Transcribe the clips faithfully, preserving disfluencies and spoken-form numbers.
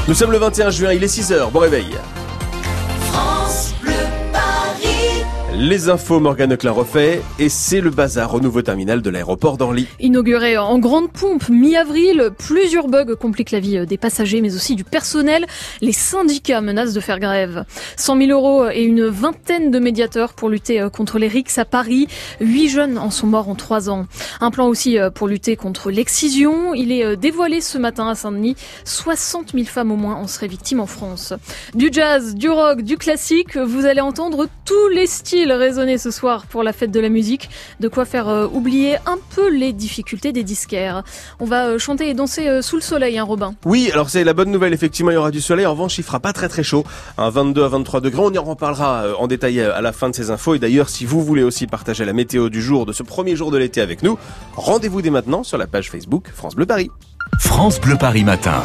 Nous sommes le vingt et un juin, il est six heures, bon réveil. France Bleu Paris. Les infos, Morgane Leclerc refait, et c'est le bazar au nouveau terminal de l'aéroport d'Orly. Inauguré en grande pompe mi-avril, plusieurs bugs compliquent la vie des passagers mais aussi du personnel. Les syndicats menacent de faire grève. cent mille euros et une vingtaine de médiateurs pour lutter contre les rixes à Paris. Huit jeunes en sont morts en trois ans. Un plan aussi pour lutter contre l'excision. Il est dévoilé ce matin à Saint-Denis. soixante mille femmes au moins en seraient victimes en France. Du jazz, du rock, du classique, vous allez entendre tous les styles résonner ce soir pour la fête de la musique. De quoi faire euh, oublier un peu les difficultés des disquaires. On va euh, chanter et danser euh, sous le soleil, hein Robin. Oui, alors c'est la bonne nouvelle, effectivement il y aura du soleil, en revanche il fera pas très très chaud, un vingt-deux à vingt-trois degrés, on y en reparlera euh, en détail à la fin de ces infos, et d'ailleurs si vous voulez aussi partager la météo du jour, de ce premier jour de l'été avec nous, rendez-vous dès maintenant sur la page Facebook France Bleu Paris. France Bleu Paris matin.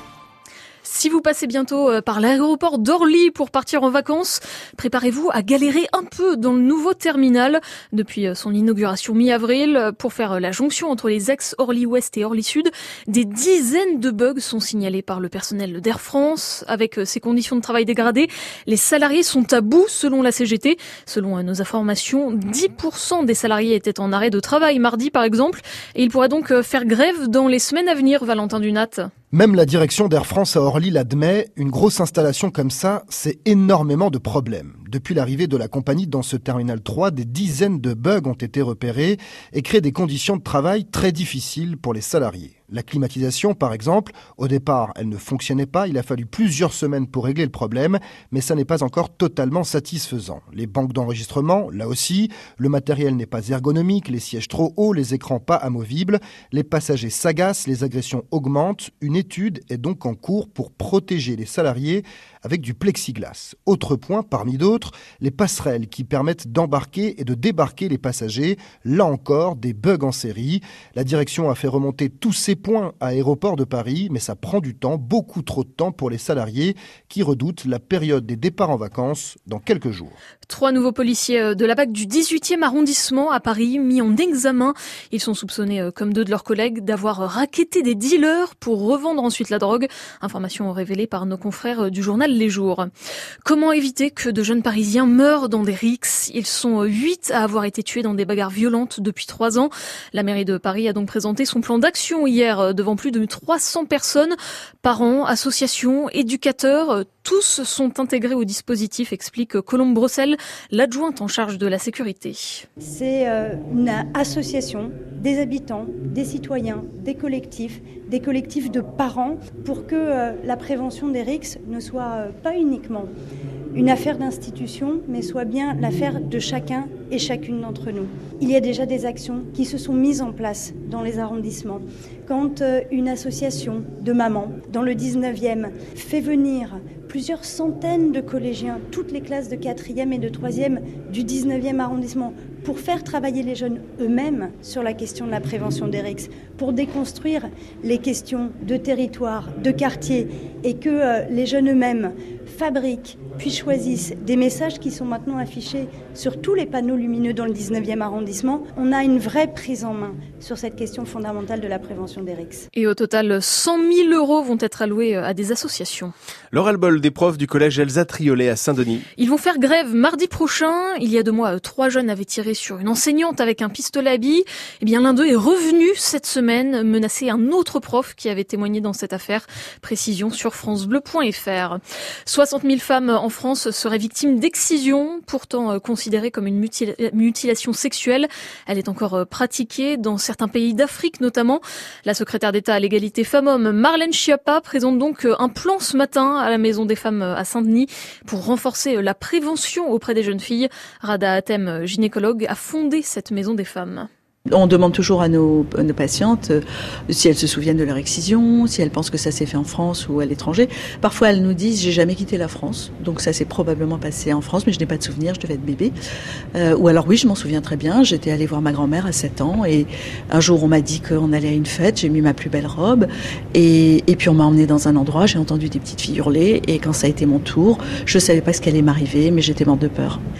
Si vous passez bientôt par l'aéroport d'Orly pour partir en vacances, préparez-vous à galérer un peu dans le nouveau terminal. Depuis son inauguration mi-avril, pour faire la jonction entre les axes Orly-Ouest et Orly-Sud, des dizaines de bugs sont signalés par le personnel d'Air France. Avec ces conditions de travail dégradées, les salariés sont à bout selon la C G T. Selon nos informations, dix pour cent des salariés étaient en arrêt de travail mardi par exemple, et ils pourraient donc faire grève dans les semaines à venir, Valentin Dunat. Même la direction d'Air France à Orly l'admet, une grosse installation comme ça, c'est énormément de problèmes. Depuis l'arrivée de la compagnie dans ce terminal trois, des dizaines de bugs ont été repérés et créent des conditions de travail très difficiles pour les salariés. La climatisation, par exemple, au départ, elle ne fonctionnait pas. Il a fallu plusieurs semaines pour régler le problème, mais ça n'est pas encore totalement satisfaisant. Les banques d'enregistrement, là aussi, le matériel n'est pas ergonomique, les sièges trop hauts, les écrans pas amovibles, les passagers s'agacent, les agressions augmentent. Une étude est donc en cours pour protéger les salariés avec du plexiglas. Autre point, parmi d'autres, les passerelles qui permettent d'embarquer et de débarquer les passagers. Là encore, des bugs en série. La direction a fait remonter tous ces points à Aéroport de Paris, mais ça prend du temps, beaucoup trop de temps pour les salariés qui redoutent la période des départs en vacances dans quelques jours. Trois nouveaux policiers de la B A C du dix-huitième arrondissement à Paris mis en examen. Ils sont soupçonnés, comme deux de leurs collègues, d'avoir racketté des dealers pour revendre ensuite la drogue. Information révélée par nos confrères du journal Les Jours. Comment éviter que de jeunes Parisiens meurent dans des rixes ? Ils sont huit à avoir été tués dans des bagarres violentes depuis trois ans. La mairie de Paris a donc présenté son plan d'action hier devant plus de trois cents personnes. Parents, associations, éducateurs, tous sont intégrés au dispositif, explique Colombe Brossel, l'adjointe en charge de la sécurité. C'est une association des habitants, des citoyens, des collectifs, des collectifs de parents pour que la prévention des rixes ne soit pas uniquement une affaire d'institution, mais soit bien l'affaire de chacun et chacune d'entre nous. Il y a déjà des actions qui se sont mises en place dans les arrondissements. Quand une association de mamans dans le dix-neuvième fait venir plusieurs centaines de collégiens, toutes les classes de quatrième et de troisième du dix-neuvième arrondissement, pour faire travailler les jeunes eux-mêmes sur la question de la prévention des rixes, pour déconstruire les questions de territoire, de quartier, et que euh, les jeunes eux-mêmes fabriquent puis choisissent des messages qui sont maintenant affichés sur tous les panneaux lumineux dans le dix-neuvième arrondissement. On a une vraie prise en main sur cette question fondamentale de la prévention des rixes. Et au total, cent mille euros vont être alloués à des associations. Le ras-le-bol des profs du collège Elsa Triolet à Saint-Denis. Ils vont faire grève mardi prochain. Il y a deux mois, trois jeunes avaient tiré sur une enseignante avec un pistolet à billes. Eh bien, l'un d'eux est revenu cette semaine menacer un autre prof qui avait témoigné dans cette affaire. Précision sur francebleu point f r. soixante mille femmes en France seraient victimes d'excision, pourtant considérée comme une mutil- mutilation sexuelle. Elle est encore pratiquée dans certains pays d'Afrique notamment. La secrétaire d'État à l'égalité femmes-hommes, Marlène Schiappa, présente donc un plan ce matin à la Maison des femmes à Saint-Denis pour renforcer la prévention auprès des jeunes filles. Rada Hatem, gynécologue, a fondé cette Maison des femmes. On demande toujours à nos, à nos patientes euh, si elles se souviennent de leur excision, si elles pensent que ça s'est fait en France ou à l'étranger. Parfois, elles nous disent « j'ai jamais quitté la France », donc ça s'est probablement passé en France, mais je n'ai pas de souvenir, je devais être bébé. Euh, ou alors oui, je m'en souviens très bien, j'étais allée voir ma grand-mère à sept ans et un jour on m'a dit qu'on allait à une fête, j'ai mis ma plus belle robe et, et puis on m'a emmenée dans un endroit, j'ai entendu des petites filles hurler et quand ça a été mon tour, je savais pas ce qui allait m'arriver, mais j'étais morte de peur.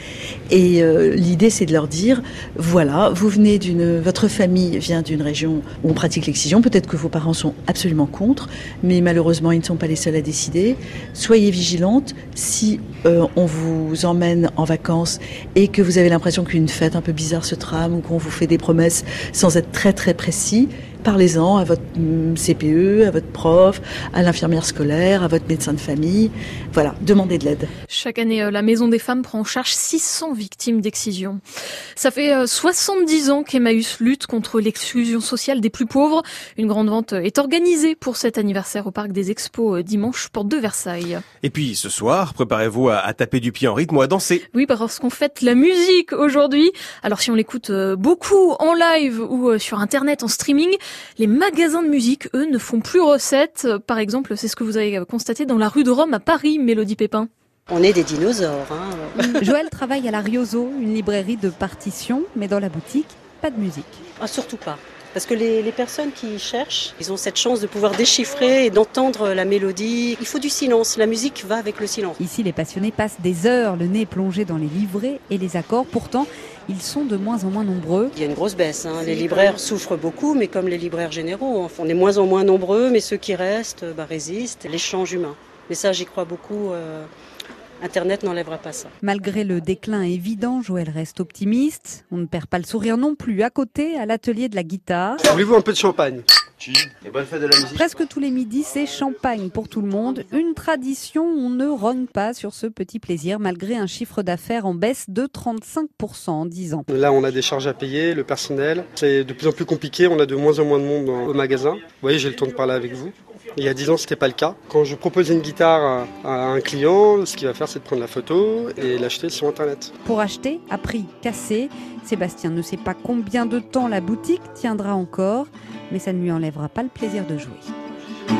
Et euh, l'idée, c'est de leur dire, voilà, vous venez d'une, votre famille vient d'une région où on pratique l'excision. Peut-être que vos parents sont absolument contre, mais malheureusement, ils ne sont pas les seuls à décider. Soyez vigilantes. Si euh, on vous emmène en vacances et que vous avez l'impression qu'une fête un peu bizarre se trame ou qu'on vous fait des promesses sans être très très précis, parlez-en à votre C P E, à votre prof, à l'infirmière scolaire, à votre médecin de famille. Voilà, demandez de l'aide. Chaque année, la Maison des Femmes prend en charge six cents victimes d'excision. Ça fait soixante-dix ans qu'Emmaüs lutte contre l'exclusion sociale des plus pauvres. Une grande vente est organisée pour cet anniversaire au Parc des Expos dimanche, porte de Versailles. Et puis ce soir, préparez-vous à, à taper du pied en rythme ou à danser. Oui, parce qu'on fête la musique aujourd'hui. Alors si on l'écoute beaucoup en live ou sur Internet, en streaming, les magasins de musique, eux, ne font plus recette. Par exemple, c'est ce que vous avez constaté dans la rue de Rome à Paris, Mélodie Pépin. On est des dinosaures. Hein. Joël travaille à la Riozo, une librairie de partitions, mais dans la boutique, pas de musique. Ah, surtout pas. Parce que les, les personnes qui cherchent, ils ont cette chance de pouvoir déchiffrer et d'entendre la mélodie. Il faut du silence, la musique va avec le silence. Ici, les passionnés passent des heures le nez plongé dans les livrets et les accords. Pourtant, ils sont de moins en moins nombreux. Il y a une grosse baisse. Hein. Les libraires souffrent beaucoup, mais comme les libraires généraux, on est de moins en moins nombreux, mais ceux qui restent bah, résistent. L'échange humain. Mais ça, j'y crois beaucoup. Euh... Internet n'enlèvera pas ça. Malgré le déclin évident, Joël reste optimiste. On ne perd pas le sourire non plus. À côté, à l'atelier de la guitare. Voulez-vous un peu de champagne ? Et bonne fête de la musique. Presque tous les midis, c'est champagne pour tout le monde. Une tradition, on ne rogne pas sur ce petit plaisir, malgré un chiffre d'affaires en baisse de trente-cinq pour cent en dix ans. Là, on a des charges à payer, le personnel. C'est de plus en plus compliqué, on a de moins en moins de monde au magasin. Vous voyez, j'ai le temps de parler avec vous. Il y a dix ans, ce n'était pas le cas. Quand je propose une guitare à un client, ce qu'il va faire, c'est de prendre la photo et l'acheter sur Internet. Pour acheter, à prix cassé, Sébastien ne sait pas combien de temps la boutique tiendra encore, mais ça ne lui enlèvera pas le plaisir de jouer.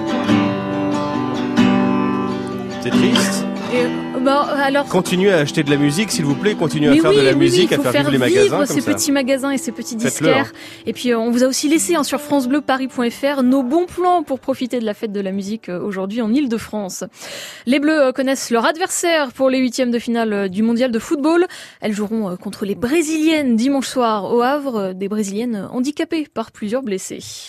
C'est triste. Et, bah, alors... Continuez à acheter de la musique, s'il vous plaît. Continuez Mais à faire oui, de la oui, musique, oui, à faire, faire vivre les vivre magasins. ces comme ça. petits magasins et ces petits Faites-le, disquaires. hein. Et puis, euh, on vous a aussi laissé hein, sur francebleu paris point f r nos bons plans pour profiter de la fête de la musique euh, aujourd'hui en Ile-de-France. Les Bleus euh, connaissent leur adversaire pour les huitièmes de finale euh, du mondial de football. Elles joueront euh, contre les Brésiliennes dimanche soir au Havre, euh, des Brésiliennes handicapées par plusieurs blessés.